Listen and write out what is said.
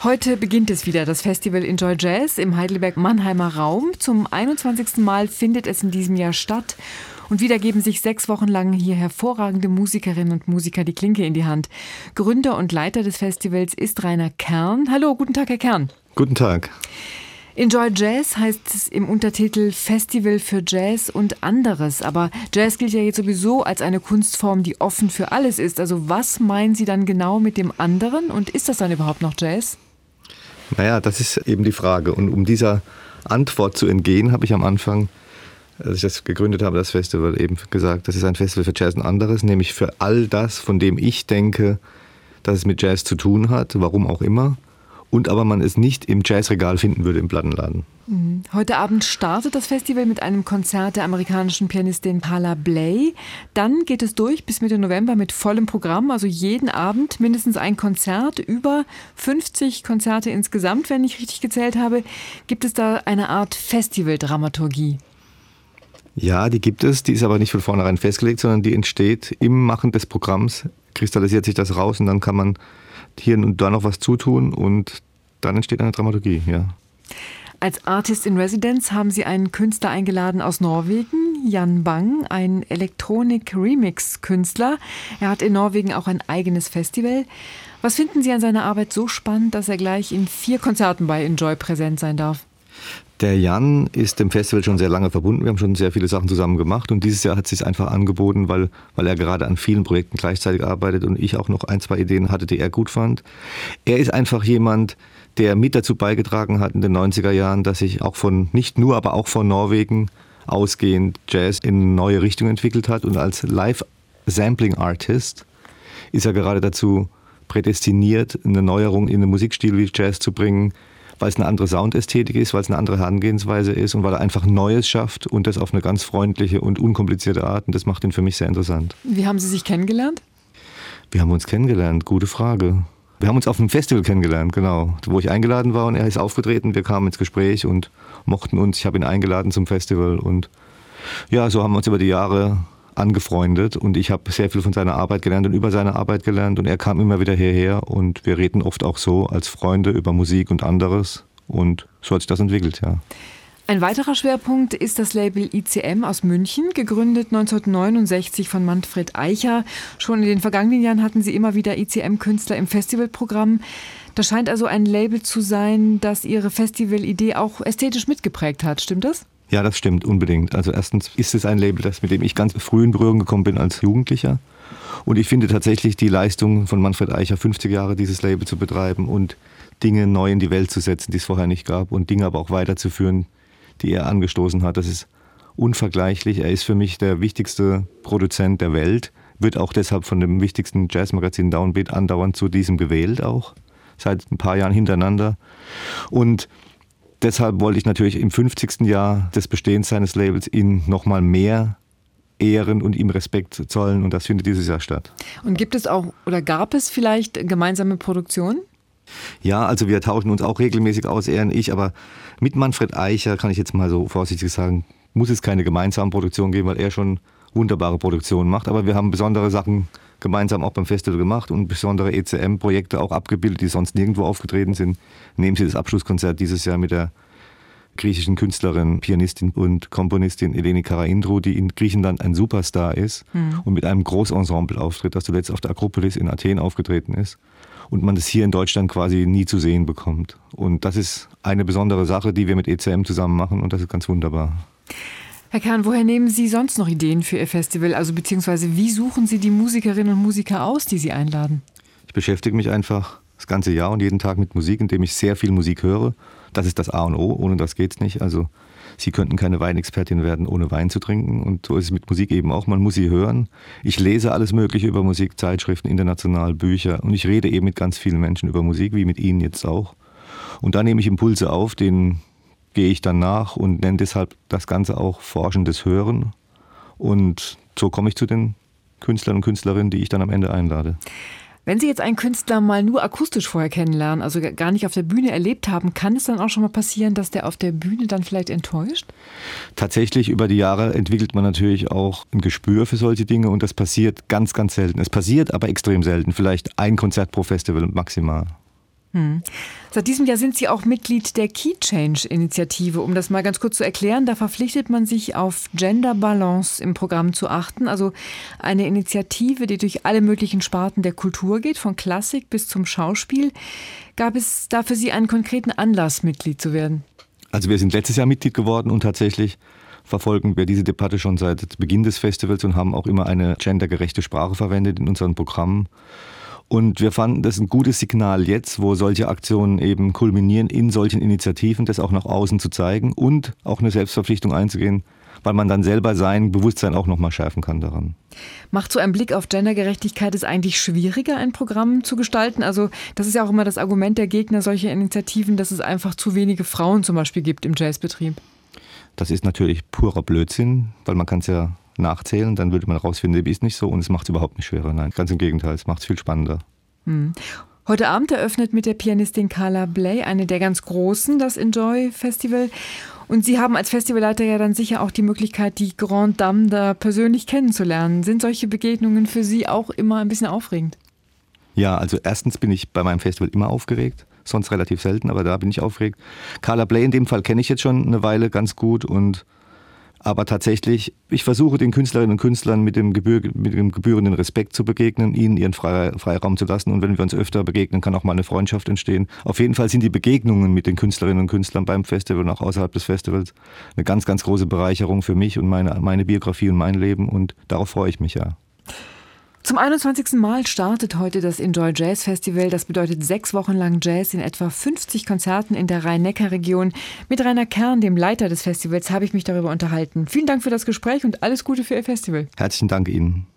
Heute beginnt es wieder, das Festival Enjoy Jazz im Heidelberg-Mannheimer Raum. Zum 21. Mal findet es in diesem Jahr statt. Und wieder geben sich 6 Wochen lang hier hervorragende Musikerinnen und Musiker die Klinke in die Hand. Gründer und Leiter des Festivals ist Rainer Kern. Hallo, guten Tag, Herr Kern. Guten Tag. Enjoy Jazz heißt es im Untertitel Festival für Jazz und anderes. Aber Jazz gilt ja jetzt sowieso als eine Kunstform, die offen für alles ist. Also was meinen Sie dann genau mit dem anderen? Und ist das dann überhaupt noch Jazz? Naja, das ist eben die Frage. Und um dieser Antwort zu entgehen, habe ich am Anfang, als ich das gegründet habe, das Festival, eben gesagt, das ist ein Festival für Jazz und anderes, nämlich für all das, von dem ich denke, dass es mit Jazz zu tun hat, warum auch immer. Und aber man es nicht im Jazzregal finden würde im Plattenladen. Heute Abend startet das Festival mit einem Konzert der amerikanischen Pianistin Carla Bley. Dann geht es durch bis Mitte November mit vollem Programm, also jeden Abend mindestens ein Konzert, über 50 Konzerte insgesamt, wenn ich richtig gezählt habe. Gibt es da eine Art Festivaldramaturgie? Ja, die gibt es, die ist aber nicht von vornherein festgelegt, sondern die entsteht im Machen des Programms, kristallisiert sich das raus und dann kann man hier und da noch was zutun und dann entsteht eine Dramaturgie, ja. Als Artist in Residence haben Sie einen Künstler eingeladen aus Norwegen, Jan Bang, ein Elektronik-Remix-Künstler. Er hat in Norwegen auch ein eigenes Festival. Was finden Sie an seiner Arbeit so spannend, dass er gleich in 4 Konzerten bei Enjoy präsent sein darf? Der Jan ist dem Festival schon sehr lange verbunden. Wir haben schon sehr viele Sachen zusammen gemacht und dieses Jahr hat es sich einfach angeboten, weil er gerade an vielen Projekten gleichzeitig arbeitet und ich auch noch 1, 2 Ideen hatte, die er gut fand. Er ist einfach jemand, der mit dazu beigetragen hat in den 90er Jahren, dass sich auch nicht nur, aber auch von Norwegen ausgehend Jazz in eine neue Richtung entwickelt hat und als Live-Sampling-Artist ist er gerade dazu prädestiniert, eine Neuerung in den Musikstil wie Jazz zu bringen, weil es eine andere Soundästhetik ist, weil es eine andere Herangehensweise ist und weil er einfach Neues schafft und das auf eine ganz freundliche und unkomplizierte Art. Und das macht ihn für mich sehr interessant. Wie haben Sie sich kennengelernt? Wie haben wir uns kennengelernt? Gute Frage. Wir haben uns auf einem Festival kennengelernt, genau, wo ich eingeladen war und er ist aufgetreten. Wir kamen ins Gespräch und mochten uns. Ich habe ihn eingeladen zum Festival und ja, so haben wir uns über die Jahre angefreundet und ich habe sehr viel von seiner Arbeit gelernt und über seine Arbeit gelernt und er kam immer wieder hierher und wir reden oft auch so als Freunde über Musik und anderes und so hat sich das entwickelt, ja. Ein weiterer Schwerpunkt ist das Label ICM aus München, gegründet 1969 von Manfred Eicher. Schon in den vergangenen Jahren hatten Sie immer wieder ICM-Künstler im Festivalprogramm. Das scheint also ein Label zu sein, das Ihre Festivalidee auch ästhetisch mitgeprägt hat, stimmt das? Ja, das stimmt, unbedingt. Also erstens ist es ein Label, mit dem ich ganz früh in Berührung gekommen bin als Jugendlicher. Und ich finde tatsächlich die Leistung von Manfred Eicher, 50 Jahre dieses Label zu betreiben und Dinge neu in die Welt zu setzen, die es vorher nicht gab und Dinge aber auch weiterzuführen, die er angestoßen hat. Das ist unvergleichlich. Er ist für mich der wichtigste Produzent der Welt, wird auch deshalb von dem wichtigsten Jazzmagazin Downbeat andauernd zu diesem gewählt auch, seit ein paar Jahren hintereinander. Und deshalb wollte ich natürlich im 50. Jahr des Bestehens seines Labels ihn nochmal mehr ehren und ihm Respekt zollen und das findet dieses Jahr statt. Und gibt es auch oder gab es vielleicht gemeinsame Produktionen? Ja, also wir tauschen uns auch regelmäßig aus, er und ich, aber mit Manfred Eicher, kann ich jetzt mal so vorsichtig sagen, muss es keine gemeinsame Produktion geben, weil er schon wunderbare Produktionen macht, aber wir haben besondere Sachen gemeinsam auch beim Festival gemacht und besondere ECM-Projekte auch abgebildet, die sonst nirgendwo aufgetreten sind. Nehmen Sie das Abschlusskonzert dieses Jahr mit der griechischen Künstlerin, Pianistin und Komponistin Eleni Karaindrou, die in Griechenland ein Superstar ist und mit einem Großensemble auftritt, das zuletzt auf der Akropolis in Athen aufgetreten ist und man das hier in Deutschland quasi nie zu sehen bekommt. Und das ist eine besondere Sache, die wir mit ECM zusammen machen und das ist ganz wunderbar. Herr Kern, woher nehmen Sie sonst noch Ideen für Ihr Festival? Also beziehungsweise wie suchen Sie die Musikerinnen und Musiker aus, die Sie einladen? Ich beschäftige mich einfach das ganze Jahr und jeden Tag mit Musik, indem ich sehr viel Musik höre. Das ist das A und O, ohne das geht's nicht. Also Sie könnten keine Weinexpertin werden, ohne Wein zu trinken. Und so ist es mit Musik eben auch, man muss sie hören. Ich lese alles Mögliche über Musik, Zeitschriften, international, Bücher. Und ich rede eben mit ganz vielen Menschen über Musik, wie mit Ihnen jetzt auch. Und da nehme ich Impulse auf, denen gehe ich dann nach und nenne deshalb das Ganze auch forschendes Hören. Und so komme ich zu den Künstlern und Künstlerinnen, die ich dann am Ende einlade. Wenn Sie jetzt einen Künstler mal nur akustisch vorher kennenlernen, also gar nicht auf der Bühne erlebt haben, kann es dann auch schon mal passieren, dass der auf der Bühne dann vielleicht enttäuscht? Tatsächlich über die Jahre entwickelt man natürlich auch ein Gespür für solche Dinge und das passiert ganz, ganz selten. Es passiert aber extrem selten, vielleicht ein Konzert pro Festival maximal. Seit diesem Jahr sind Sie auch Mitglied der Key Change-Initiative. Um das mal ganz kurz zu erklären, da verpflichtet man sich auf Gender Balance im Programm zu achten. Also eine Initiative, die durch alle möglichen Sparten der Kultur geht, von Klassik bis zum Schauspiel. Gab es da für Sie einen konkreten Anlass, Mitglied zu werden? Also wir sind letztes Jahr Mitglied geworden und tatsächlich verfolgen wir diese Debatte schon seit Beginn des Festivals und haben auch immer eine gendergerechte Sprache verwendet in unseren Programmen. Und wir fanden das ein gutes Signal jetzt, wo solche Aktionen eben kulminieren, in solchen Initiativen, das auch nach außen zu zeigen und auch eine Selbstverpflichtung einzugehen, weil man dann selber sein Bewusstsein auch nochmal schärfen kann daran. Macht so ein Blick auf Gendergerechtigkeit es eigentlich schwieriger, ein Programm zu gestalten? Also das ist ja auch immer das Argument der Gegner solcher Initiativen, dass es einfach zu wenige Frauen zum Beispiel gibt im Jazzbetrieb. Das ist natürlich purer Blödsinn, weil man kann es ja nachzählen, dann würde man rausfinden, ist nicht so und es macht es überhaupt nicht schwerer. Nein, ganz im Gegenteil, es macht es viel spannender. Heute Abend eröffnet mit der Pianistin Carla Bley, eine der ganz Großen, das Enjoy Festival. Und Sie haben als Festivalleiter ja dann sicher auch die Möglichkeit, die Grande Dame da persönlich kennenzulernen. Sind solche Begegnungen für Sie auch immer ein bisschen aufregend? Ja, also erstens bin ich bei meinem Festival immer aufgeregt, sonst relativ selten, aber da bin ich aufgeregt. Carla Bley in dem Fall kenne ich jetzt schon eine Weile ganz gut aber tatsächlich, ich versuche den Künstlerinnen und Künstlern mit dem gebührenden Respekt zu begegnen, ihnen ihren Freiraum zu lassen. Und wenn wir uns öfter begegnen, kann auch mal eine Freundschaft entstehen. Auf jeden Fall sind die Begegnungen mit den Künstlerinnen und Künstlern beim Festival und auch außerhalb des Festivals eine ganz, ganz große Bereicherung für mich und meine Biografie und mein Leben. Und darauf freue ich mich ja. Zum 21. Mal startet heute das Enjoy Jazz Festival. Das bedeutet 6 Wochen lang Jazz in etwa 50 Konzerten in der Rhein-Neckar-Region. Mit Rainer Kern, dem Leiter des Festivals, habe ich mich darüber unterhalten. Vielen Dank für das Gespräch und alles Gute für Ihr Festival. Herzlichen Dank Ihnen.